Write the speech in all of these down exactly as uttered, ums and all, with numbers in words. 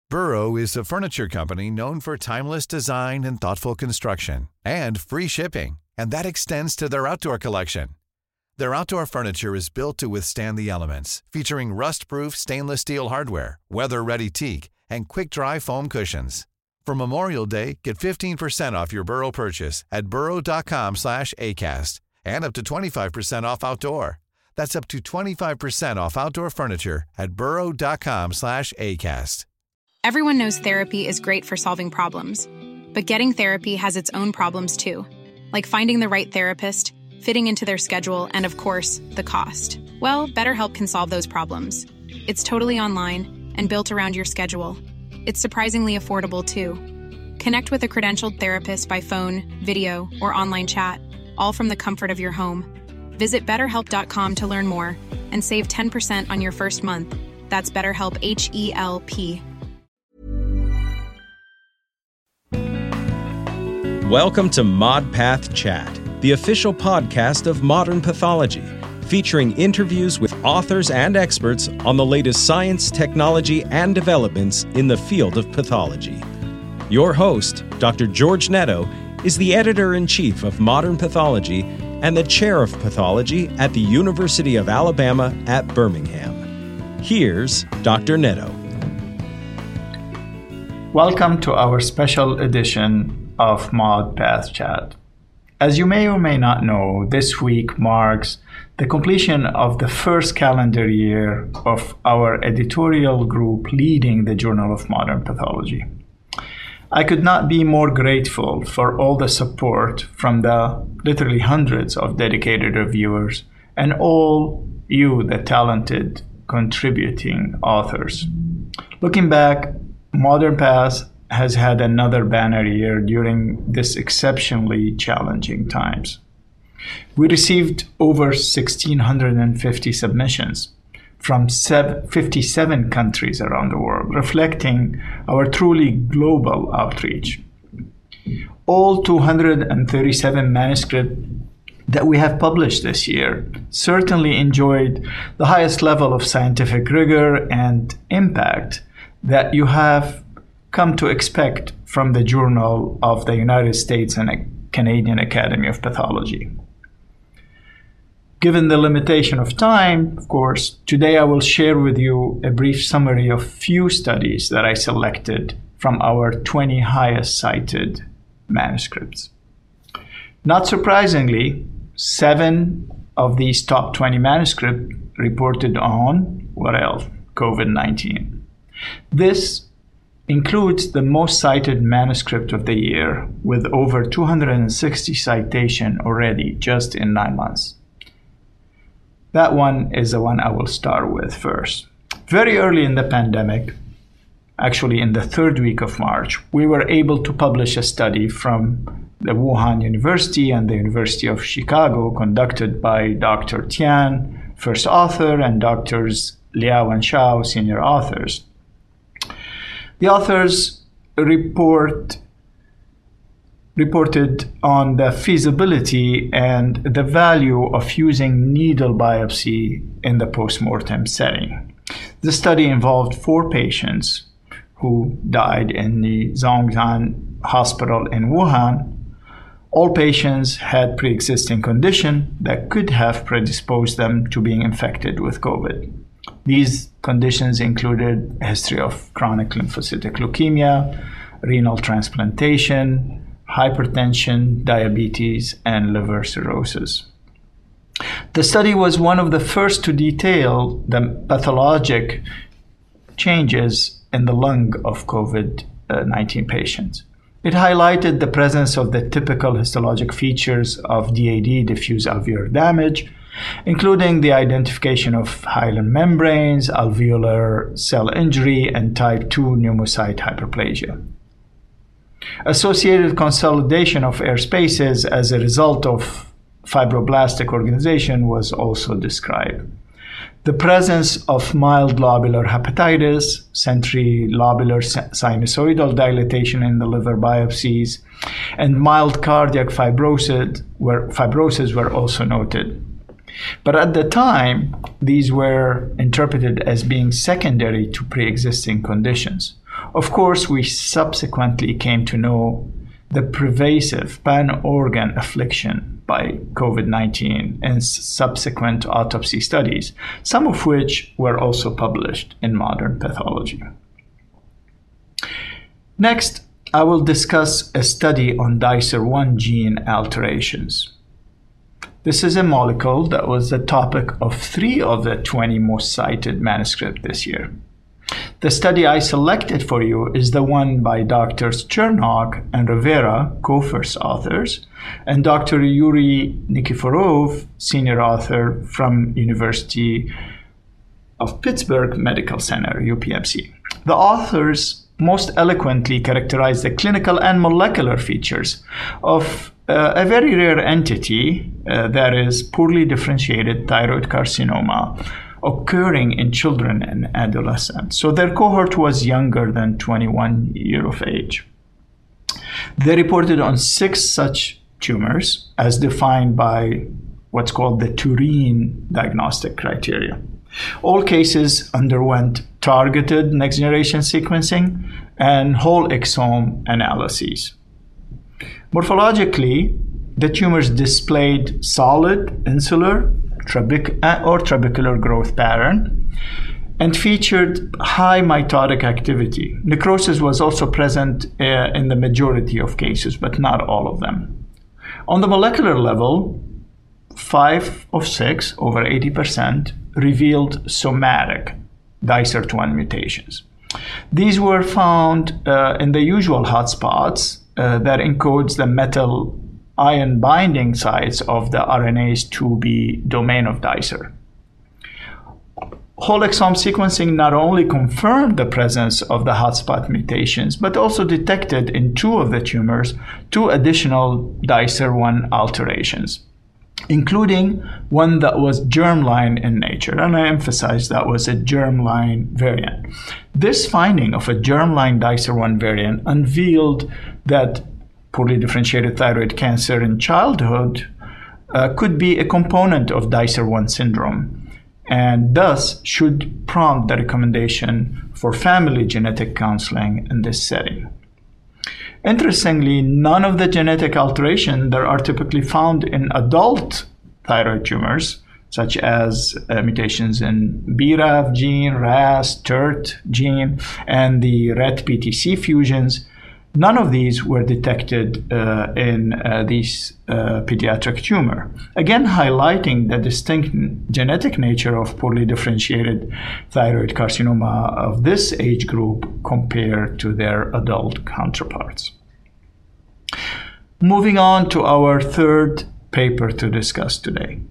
Burrow is a furniture company known for timeless design and thoughtful construction, and free shipping, and that extends to their outdoor collection. Their outdoor furniture is built to withstand the elements, featuring rust-proof stainless steel hardware, weather-ready teak, and quick-dry foam cushions. For Memorial Day, get fifteen percent off your Burrow purchase at burrow.com slash ACAST and up to twenty-five percent off outdoor. That's up to twenty-five percent off outdoor furniture at burrow.com slash ACAST. Everyone knows therapy is great for solving problems, but getting therapy has its own problems too, like finding the right therapist, fitting into their schedule, and of course, the cost. Well, BetterHelp can solve those problems. It's totally online and built around your schedule. It's surprisingly affordable too. Connect with a credentialed therapist by phone, video, or online chat, all from the comfort of your home. Visit better help dot com to learn more and save ten percent on your first month. That's BetterHelp, H E L P. Welcome to ModPath Chat, the official podcast of Modern Pathology, featuring interviews with authors and experts on the latest science, technology, and developments in the field of pathology. Your host, Doctor George Netto, is the editor-in-chief of Modern Pathology and the chair of pathology at the University of Alabama at Birmingham. Here's Doctor Netto. Welcome to our special edition of ModPath Chat. As you may or may not know, this week marks the completion of the first calendar year of our editorial group leading the Journal of Modern Pathology. I could not be more grateful for all the support from the literally hundreds of dedicated reviewers and all you, the talented contributing authors. Looking back, Modern Path has had another banner year during this exceptionally challenging times. We received over one thousand six hundred fifty submissions from fifty-seven countries around the world, reflecting our truly global outreach. All two hundred thirty-seven manuscripts that we have published this year certainly enjoyed the highest level of scientific rigor and impact that you have come to expect from the Journal of the United States and Canadian Academy of Pathology. Given the limitation of time, of course, today I will share with you a brief summary of few studies that I selected from our twenty highest cited manuscripts. Not surprisingly, seven of these top twenty manuscripts reported on, what else? COVID nineteen. This includes the most cited manuscript of the year, with over two hundred sixty citations already just in nine months. That one is the one I will start with first. Very early in the pandemic, actually in the third week of March, we were able to publish a study from the Wuhan University and the University of Chicago conducted by Doctor Tian, first author, and Doctors Liao and Shao, senior authors. The authors report, reported on the feasibility and the value of using needle biopsy in the postmortem setting. The study involved four patients who died in the Zhongzhan Hospital in Wuhan. All patients had pre-existing condition that could have predisposed them to being infected with COVID. These conditions included a history of chronic lymphocytic leukemia, renal transplantation, hypertension, diabetes, and liver cirrhosis. The study was one of the first to detail the pathologic changes in the lung of COVID nineteen patients. It highlighted the presence of the typical histologic features of D A D, diffuse alveolar damage, including the identification of hyaline membranes, alveolar cell injury, and type two pneumocyte hyperplasia. Associated consolidation of air spaces as a result of fibroblastic organization was also described. The presence of mild lobular hepatitis, centrilobular sinusoidal dilatation in the liver biopsies, and mild cardiac fibrosis were, fibrosis were also noted. But at the time, these were interpreted as being secondary to pre-existing conditions. Of course, we subsequently came to know the pervasive pan-organ affliction by COVID nineteen and subsequent autopsy studies, some of which were also published in Modern Pathology. Next, I will discuss a study on Dicer one gene alterations. This is a molecule that was the topic of three of the twenty most cited manuscripts this year. The study I selected for you is the one by Doctors Chernok and Rivera, co-first authors, and Doctor Yuri Nikiforov, senior author from University of Pittsburgh Medical Center, U P M C. The authors most eloquently characterize the clinical and molecular features of uh, a very rare entity, uh, that is poorly differentiated thyroid carcinoma, occurring in children and adolescents. So their cohort was younger than twenty-one years of age. They reported on six such tumors as defined by what's called the Turin diagnostic criteria. All cases underwent targeted next-generation sequencing and whole exome analyses. Morphologically, the tumors displayed solid, insular, trabec- or trabecular growth pattern and featured high mitotic activity. Necrosis was also present uh, in the majority of cases, but not all of them. On the molecular level, five of six, over eighty percent, revealed somatic Dicer one mutations. These were found uh, in the usual hotspots uh, that encodes the metal ion binding sites of the R N Ase two B domain of Dicer. Whole exome sequencing not only confirmed the presence of the hotspot mutations, but also detected in two of the tumors two additional Dicer one alterations, including one that was germline in nature, and I emphasize that was a germline variant. This finding of a germline Dicer one variant unveiled that poorly differentiated thyroid cancer in childhood uh, could be a component of Dicer one syndrome, and thus should prompt the recommendation for family genetic counseling in this setting. Interestingly, none of the genetic alterations that are typically found in adult thyroid tumors, such as uh, mutations in B R A F gene, R A S, T E R T gene, and the R E T P T C fusions, none of these were detected uh, in uh, these uh, pediatric tumor, again highlighting the distinct genetic nature of poorly differentiated thyroid carcinoma of this age group compared to their adult counterparts. Moving on to our third paper to discuss today.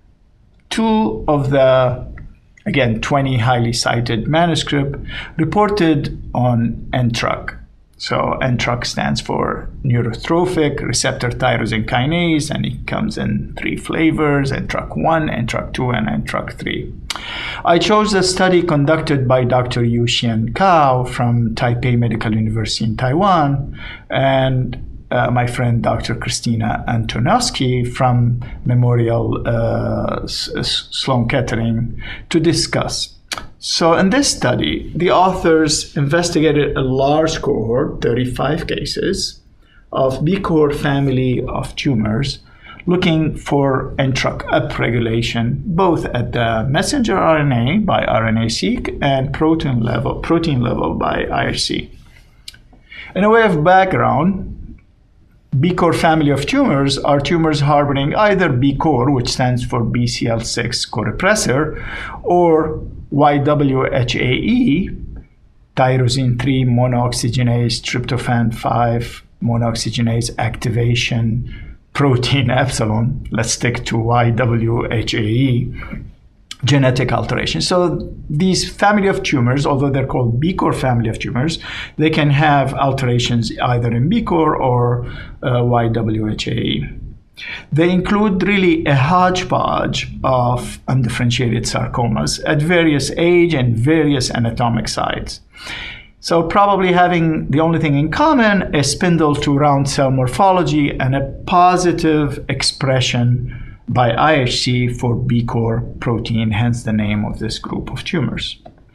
Two of the, again, twenty highly cited manuscripts reported on N T R U C. So N T R U C stands for neurotrophic receptor tyrosine kinase, and it comes in three flavors: N T R U C one, N T R U C two, and N T R U C three. I chose a study conducted by Doctor Yu-Hsien Kao from Taipei Medical University in Taiwan, and uh, my friend Doctor Christina Antonovsky from Memorial uh, Sloan Kettering to discuss. So in this study, the authors investigated a large cohort, thirty-five cases, of B core family of tumors, looking for N T R U C upregulation, both at the messenger R N A by RNA-seq and protein level, protein level by I H C. In a way of background, B core family of tumors are tumors harboring either B core, which stands for B C L six corepressor, or Y W H A E, tyrosine three monooxygenase tryptophan five monooxygenase activation protein epsilon. Let's stick to Y W H A E genetic alteration. So these family of tumors, although they're called B core family of tumors, they can have alterations either in B core or uh, Y W H A E. They include really a hodgepodge of undifferentiated sarcomas at various age and various anatomic sites. So probably having the only thing in common, a spindle to round cell morphology and a positive expression by I H C for B core protein, hence the name of this group of tumors.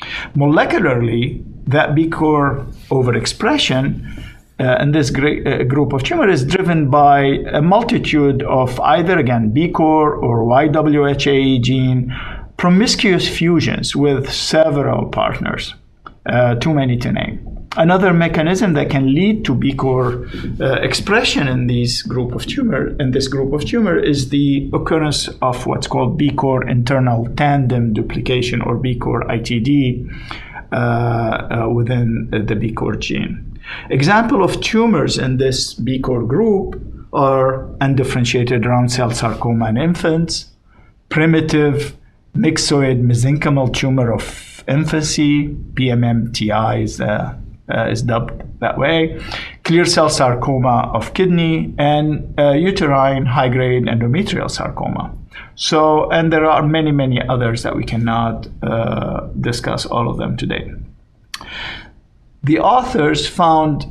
Molecularly, that B core overexpression uh, in this great, uh, group of tumor is driven by a multitude of either, again, B core or Y W H A gene promiscuous fusions with several partners, uh, too many to name. Another mechanism that can lead to B core uh, expression in these group of tumor in this group of tumor is the occurrence of what's called B core internal tandem duplication, or B core I T D, uh, uh, within the B core gene. Example of tumors in this B core group are undifferentiated round cell sarcoma in infants, primitive myxoid mesenchymal tumor of infancy, P M M T I is uh, Uh, is dubbed that way, clear cell sarcoma of kidney, and uh, uterine high-grade endometrial sarcoma. So, and there are many, many others that we cannot uh, discuss all of them today. The authors found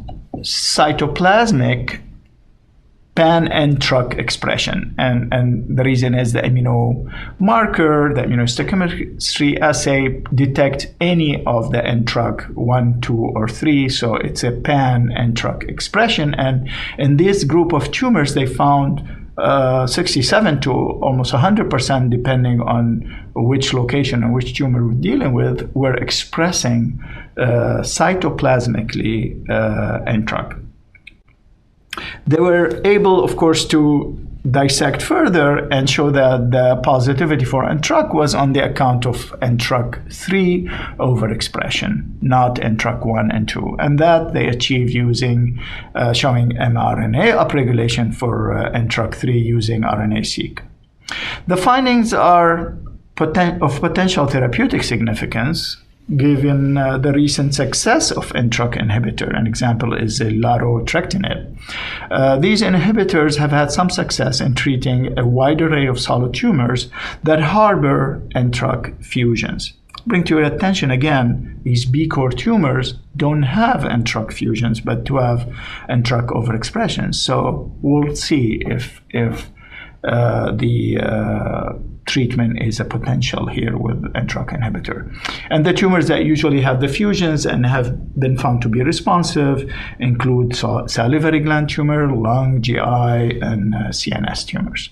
cytoplasmic pan-N T R U C expression, and, and the reason is the immunomarker, the immunohistochemistry assay detect any of the N T R U C one, two, or three, so it's a pan-N T R U C expression, and in this group of tumors they found uh, sixty-seven to almost one hundred percent, depending on which location and which tumor we're dealing with, were expressing uh, cytoplasmically uh, N T R U C. They were able, of course, to dissect further and show that the positivity for N T R U C was on the account of N T R U C three overexpression, not N T R U C one and two. And that they achieved using, uh, showing mRNA upregulation for uh, N T R U C three using R N A seq. The findings are poten- of potential therapeutic significance, given uh, the recent success of N T R U C inhibitor. An example is uh, larotrectinib. Uh, these inhibitors have had some success in treating a wide array of solid tumors that harbor N T R U C fusions. Bring to your attention again, these B core tumors don't have N T R U C fusions, but do have N T R U C overexpression. So we'll see if, if uh, the uh, treatment is a potential here with N T R U C inhibitor. And the tumors that usually have the fusions and have been found to be responsive include salivary gland tumor, lung, G I, and uh, C N S tumors.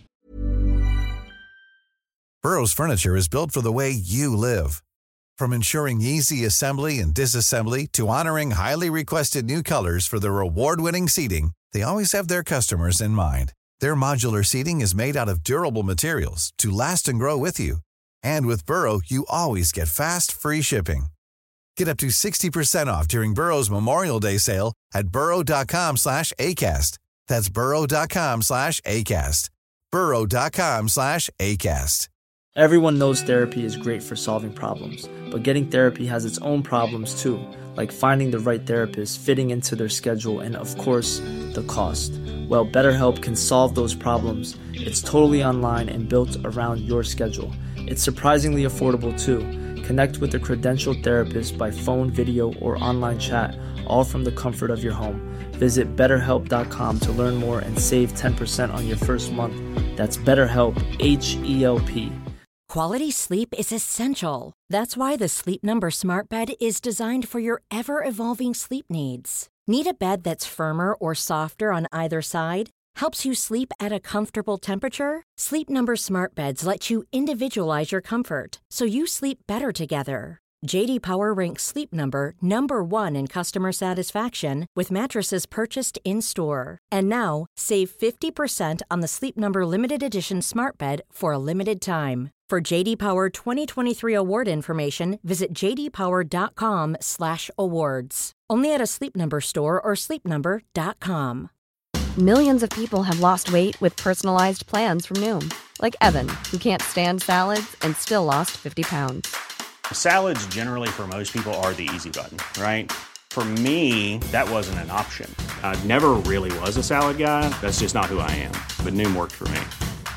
Burrow's furniture is built for the way you live. From ensuring easy assembly and disassembly to honoring highly requested new colors for their award-winning seating, they always have their customers in mind. Their modular seating is made out of durable materials to last and grow with you. And with Burrow, you always get fast, free shipping. Get up to sixty percent off during Burrow's Memorial Day sale at burrow.com slash ACAST. That's burrow.com slash ACAST. burrow.com slash ACAST. Everyone knows therapy is great for solving problems, but getting therapy has its own problems too, like finding the right therapist, fitting into their schedule, and of course, the cost. Well, BetterHelp can solve those problems. It's totally online and built around your schedule. It's surprisingly affordable too. Connect with a credentialed therapist by phone, video, or online chat, all from the comfort of your home. Visit better help dot com to learn more and save ten percent on your first month. That's BetterHelp, H E L P. Quality sleep is essential. That's why the Sleep Number Smart Bed is designed for your ever-evolving sleep needs. Need a bed that's firmer or softer on either side? Helps you sleep at a comfortable temperature? Sleep Number Smart Beds let you individualize your comfort, so you sleep better together. J D Power ranks Sleep Number number one in customer satisfaction with mattresses purchased in-store. And now, save fifty percent on the Sleep Number Limited Edition Smart Bed for a limited time. For J D Power twenty twenty-three award information, visit jdpower.com slash awards. Only at a Sleep Number store or sleep number dot com. Millions of people have lost weight with personalized plans from Noom. Like Evan, who can't stand salads and still lost fifty pounds. Salads generally for most people are the easy button, right? For me, that wasn't an option. I never really was a salad guy. That's just not who I am. But Noom worked for me.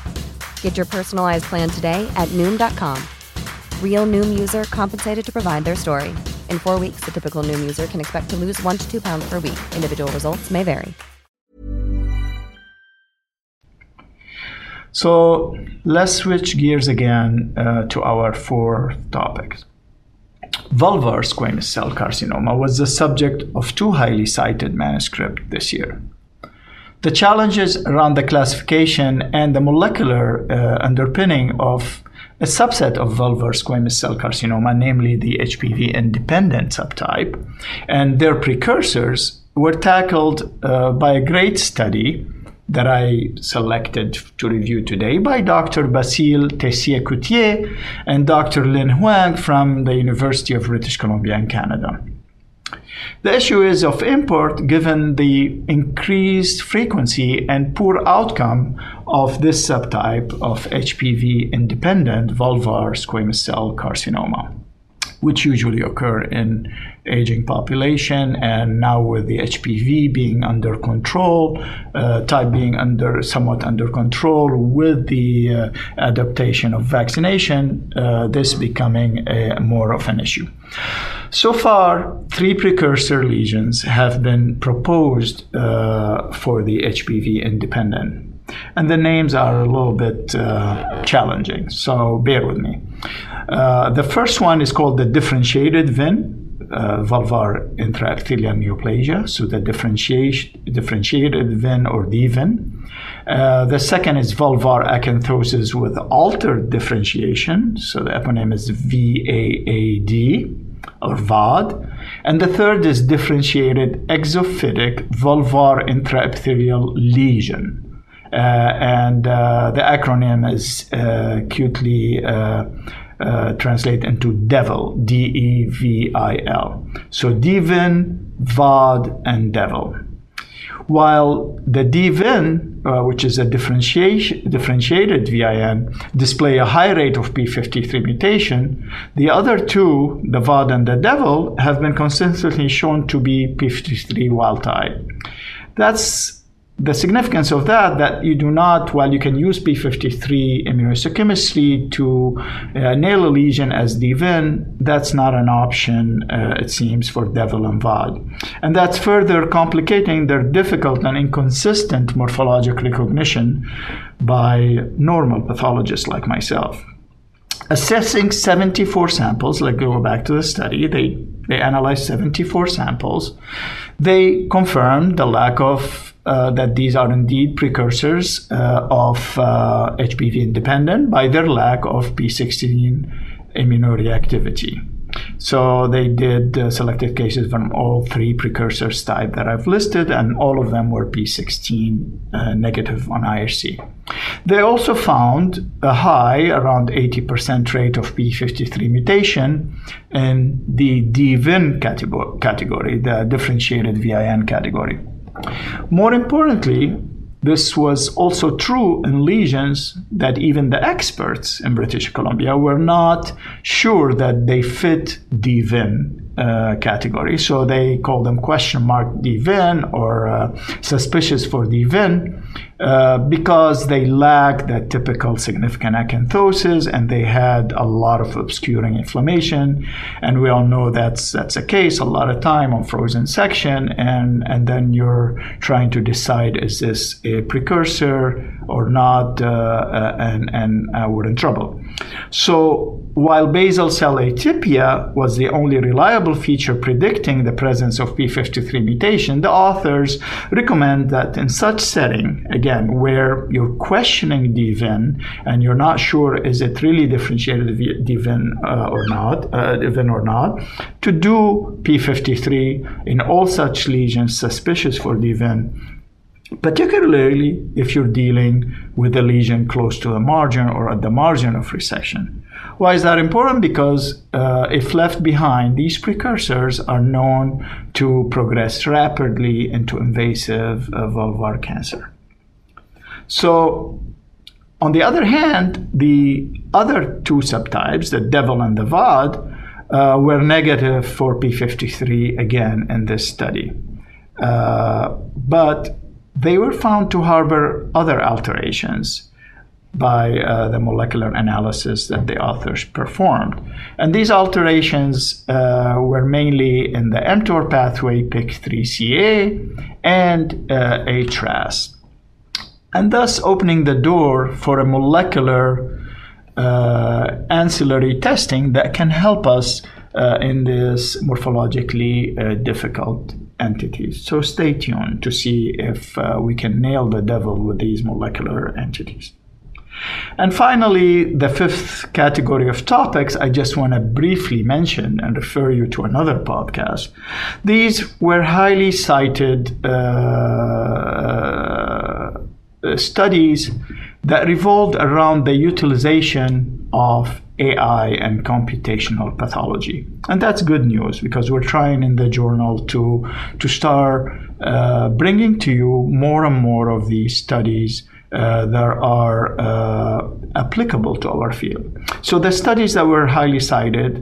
Get your personalized plan today at Noom dot com. Real Noom user compensated to provide their story. In four weeks, the typical Noom user can expect to lose one to two pounds per week. Individual results may vary. So let's switch gears again uh, to our four topics. vulvar squamous cell carcinoma was the subject of two highly cited manuscripts this year. The challenges around the classification and the molecular uh, underpinning of a subset of vulvar squamous cell carcinoma, namely the H P V-independent subtype, and their precursors were tackled uh, by a great study that I selected to review today by Doctor Basile Tessier-Coutier and Doctor Lin Huang from the University of British Columbia in Canada. The issue is of import given the increased frequency and poor outcome of this subtype of H P V-independent vulvar squamous cell carcinoma, which usually occur in aging population, and now with the H P V being under control, uh, type being under somewhat under control with the uh, adaptation of vaccination, uh, this becoming a, more of an issue. So far, three precursor lesions have been proposed uh, for the H P V independent. And the names are a little bit uh, challenging, so bear with me. Uh, the first one is called the differentiated V I N, uh, vulvar intraepithelial neoplasia, so the differentiation, differentiated V I N or D V I N. Uh, the second is vulvar acanthosis with altered differentiation, so the eponym is V A A D or V A D. And the third is differentiated exophytic vulvar intraepithelial lesion. Uh, and uh, the acronym is uh, acutely uh, uh, translated into DEVIL, D E V I L. So D V I N, V A D, and DEVIL. While the D V I N, uh, which is a differentiation, differentiated V I N, display a high rate of P fifty-three mutation, the other two, the V A D and the DEVIL, have been consistently shown to be P fifty-three wild type. That's the significance of that, that you do not, while you can use P fifty-three immunohistochemistry to uh, nail a lesion as D V I N, that's not an option, uh, it seems, for DEVIL and V A D. And that's further complicating their difficult and inconsistent morphologic recognition by normal pathologists like myself. Assessing seventy-four samples, let's go back to the study, they, they analyzed seventy-four samples. They confirmed the lack of Uh, that these are indeed precursors uh, of uh, H P V independent by their lack of P sixteen immunoreactivity. So they did uh, selected cases from all three precursors type that I've listed, and all of them were P sixteen uh, negative on I H C. They also found a high, around eighty percent rate of P fifty-three mutation in the D V I N category, category, the differentiated V I N category. More importantly, this was also true in lesions that even the experts in British Columbia were not sure that they fit D V I N uh, category. So they call them question mark D V I N or uh, suspicious for D V I N uh, because they lack that typical significant acanthosis and they had a lot of obscuring inflammation. And we all know that's that's a case a lot of time on frozen section, and, and then you're trying to decide, is this a precursor or not, uh, uh, and, and uh, we're in trouble. So while basal cell atypia was the only reliable feature predicting the presence of P fifty-three mutation, the authors recommend that in such setting, again, where you're questioning D V I N and you're not sure is it really differentiated D V I N uh, or not, uh, D V I N or not, to do P fifty-three in all such lesions suspicious for D V I N, particularly if you're dealing with a lesion close to the margin or at the margin of resection. Why is that important? Because uh, if left behind, these precursors are known to progress rapidly into invasive uh, vulvar cancer. So, on the other hand, the other two subtypes, the DEVIL and the V A D, uh, were negative for P fifty-three again in this study. Uh, but they were found to harbor other alterations by uh, the molecular analysis that the authors performed. And these alterations uh, were mainly in the mTOR pathway, P I K three C A, and uh, H R A S, and thus opening the door for a molecular uh, ancillary testing that can help us uh, in this morphologically uh, difficult entities. So stay tuned to see if uh, we can nail the devil with these molecular entities. And finally, the fifth category of topics I just want to briefly mention and refer you to another podcast. These were highly cited uh, uh, studies that revolved around the utilization of A I and computational pathology. And that's good news because we're trying in the journal to, to start uh, bringing to you more and more of these studies Uh, that are uh, applicable to our field. So the studies that were highly cited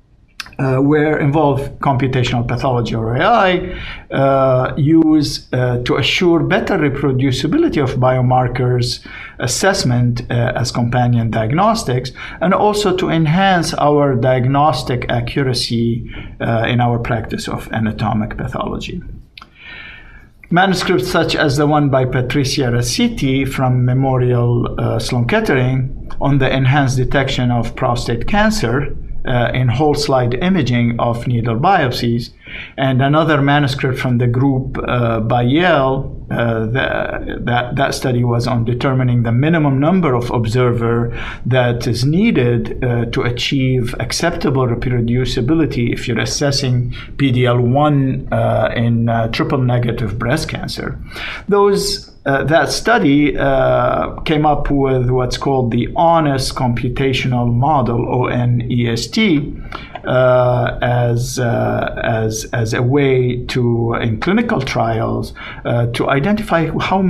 uh, were involve computational pathology or A I, uh, use uh, to assure better reproducibility of biomarkers assessment uh, as companion diagnostics, and also to enhance our diagnostic accuracy uh, in our practice of anatomic pathology. Manuscripts such as the one by Patricia Rassiti from Memorial uh, Sloan Kettering on the enhanced detection of prostate cancer uh, in whole slide imaging of needle biopsies, and another manuscript from the group uh, by Yale. Uh, the, that, that study was on determining the minimum number of observer that is needed uh, to achieve acceptable reproducibility if you're assessing P D L one uh, in uh, triple negative breast cancer. Those Uh, that study uh, came up with what's called the Honest Computational Model, O N E S T, uh, as, uh, as, as a way to, in clinical trials, uh, to identify how,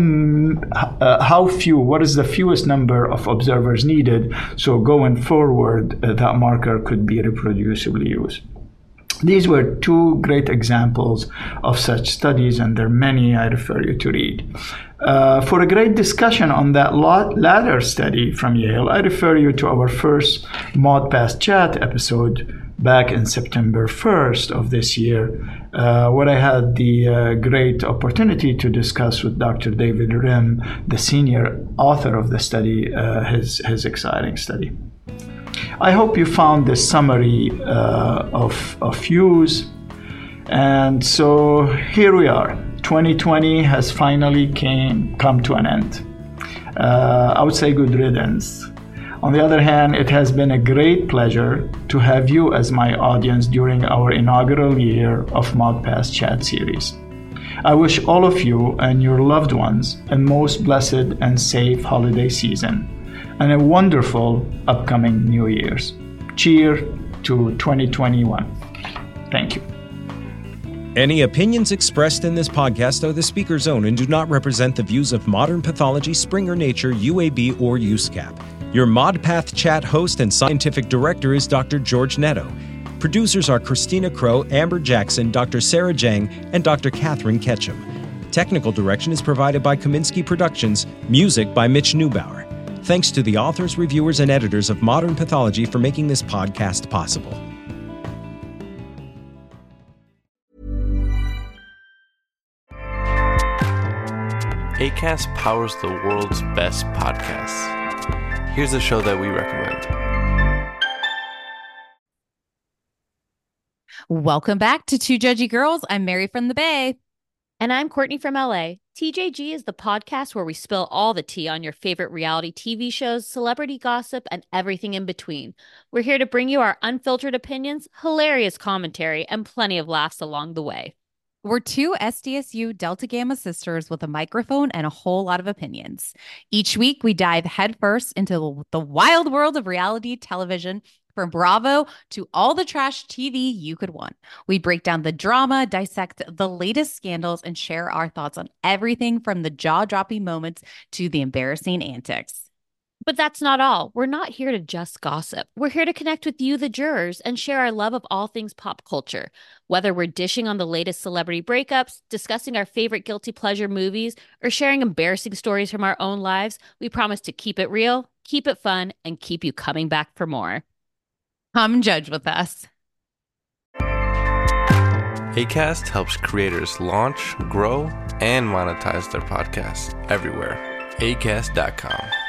uh, how few, what is the fewest number of observers needed, so going forward, uh, that marker could be reproducibly used. These were two great examples of such studies, and there are many I refer you to read. Uh, for a great discussion on that latter study from Yale, I refer you to our first ModPath Chat episode back in September first of this year, uh, where I had the uh, great opportunity to discuss with Doctor David Rim, the senior author of the study, uh, his, his exciting study. I hope you found this summary uh, of, of use. And so here we are. twenty twenty has finally came come to an end. Uh, I would say good riddance. On the other hand, it has been a great pleasure to have you as my audience during our inaugural year of ModPath Chat series. I wish all of you and your loved ones a most blessed and safe holiday season and a wonderful upcoming New Year's. Cheers to twenty twenty-one. Thank you. Any opinions expressed in this podcast are the speaker's own and do not represent the views of Modern Pathology, Springer Nature, U A B, or U S C A P. Your ModPath Chat host and scientific director is Doctor George Netto. Producers are Christina Crow, Amber Jackson, Doctor Sarah Jang, and Doctor Catherine Ketchum. Technical direction is provided by Kaminsky Productions, music by Mitch Neubauer. Thanks to the authors, reviewers, and editors of Modern Pathology for making this podcast possible. Acast powers the world's best podcasts. Here's a show that we recommend. Welcome back to Two Judgy Girls. I'm Mary from the Bay. And I'm Courtney from L A. T J G is the podcast where we spill all the tea on your favorite reality T V shows, celebrity gossip, and everything in between. We're here to bring you our unfiltered opinions, hilarious commentary, and plenty of laughs along the way. We're two S D S U Delta Gamma sisters with a microphone and a whole lot of opinions. Each week, we dive headfirst into the wild world of reality television, from Bravo to all the trash T V you could want. We break down the drama, dissect the latest scandals, and share our thoughts on everything from the jaw-dropping moments to the embarrassing antics. But that's not all. We're not here to just gossip. We're here to connect with you, the jurors, and share our love of all things pop culture. Whether we're dishing on the latest celebrity breakups, discussing our favorite guilty pleasure movies, or sharing embarrassing stories from our own lives, we promise to keep it real, keep it fun, and keep you coming back for more. Come judge with us. Acast helps creators launch, grow, and monetize their podcasts everywhere. acast dot com.